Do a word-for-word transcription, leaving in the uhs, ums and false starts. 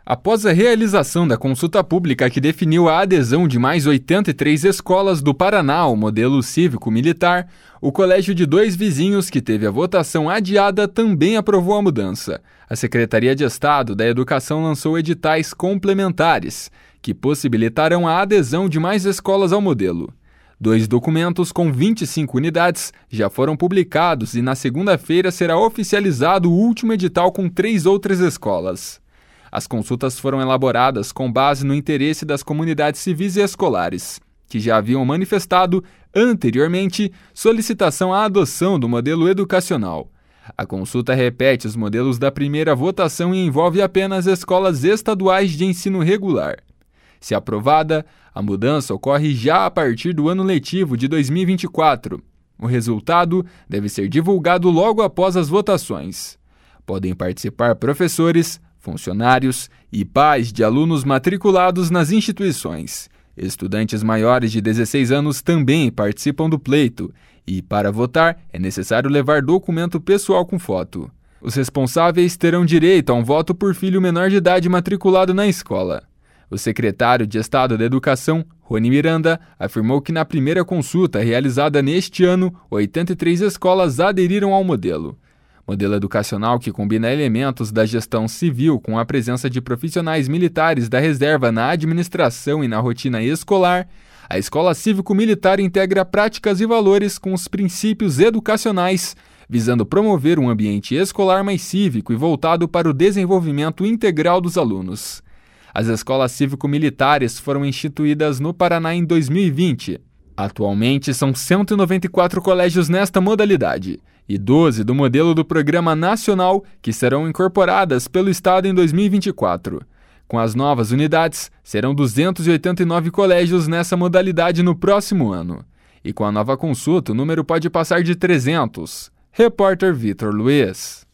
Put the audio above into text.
Após a realização da consulta pública que definiu a adesão de mais oitenta e três escolas do Paraná ao modelo cívico-militar, o colégio de Dois Vizinhos, que teve a votação adiada, também aprovou a mudança. A Secretaria de Estado da Educação lançou editais complementares, que possibilitarão a adesão de mais escolas ao modelo. Dois documentos com vinte e cinco unidades já foram publicados e na segunda-feira será oficializado o último edital com três outras escolas. As consultas foram elaboradas com base no interesse das comunidades civis e escolares, que já haviam manifestado, anteriormente, solicitação à adoção do modelo educacional. A consulta repete os modelos da primeira votação e envolve apenas escolas estaduais de ensino regular. Se aprovada, a mudança ocorre já a partir do ano letivo de dois mil e vinte e quatro. O resultado deve ser divulgado logo após as votações. Podem participar professores, funcionários e pais de alunos matriculados nas instituições. Estudantes maiores de dezesseis anos também participam do pleito e, para votar, é necessário levar documento pessoal com foto. Os responsáveis terão direito a um voto por filho menor de idade matriculado na escola. O secretário de Estado da Educação, Rony Miranda, afirmou que na primeira consulta realizada neste ano, oitenta e três escolas aderiram ao modelo. Modelo educacional que combina elementos da gestão civil com a presença de profissionais militares da reserva na administração e na rotina escolar, a escola cívico-militar integra práticas e valores com os princípios educacionais, visando promover um ambiente escolar mais cívico e voltado para o desenvolvimento integral dos alunos. As escolas cívico-militares foram instituídas no Paraná em dois mil e vinte. Atualmente, são cento e noventa e quatro colégios nesta modalidade e doze do modelo do Programa Nacional que serão incorporadas pelo Estado em dois mil e vinte e quatro. Com as novas unidades, serão duzentos e oitenta e nove colégios nessa modalidade no próximo ano. E com a nova consulta, o número pode passar de trezentos. Repórter Vitor Luiz.